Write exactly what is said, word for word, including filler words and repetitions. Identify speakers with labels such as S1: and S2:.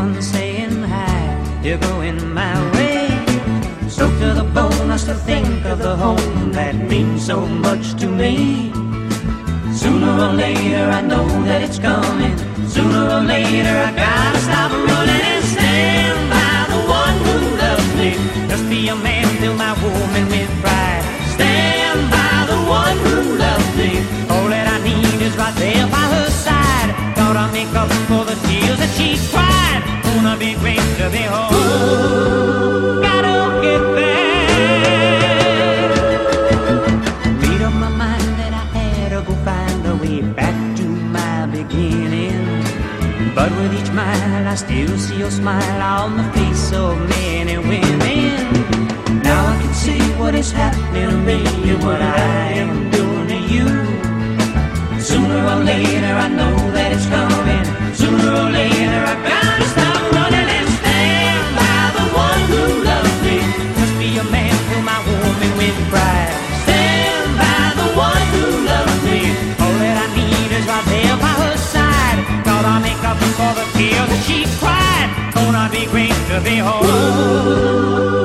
S1: everyone saying hi, you're going my way. Soaked to the bone, I still think of the home that means so much to me. Sooner or later I know that it's coming. Sooner or later I gotta stop running and stand by the one who loves me. Just be a man, fill my woman with pride. Stand by the one who loves me. All that I need is right there by her side. Gotta make up for the tears that she cried. Gonna be great to behold. Gotta get there. Made up my mind that I had to go find a way back to my beginning. But with each mile I still see your smile on the face of many women. Now I can see what is happening to me and what I am doing to you. Sooner or later I know that it's coming. Sooner or later I gotta stop running and stand by the one who loves me. Just be a man, fill my woman with pride. Stand by the one who loves me. All that I need is right there by her side. Gotta make up for the tears that she cried. Gonna be great to behold.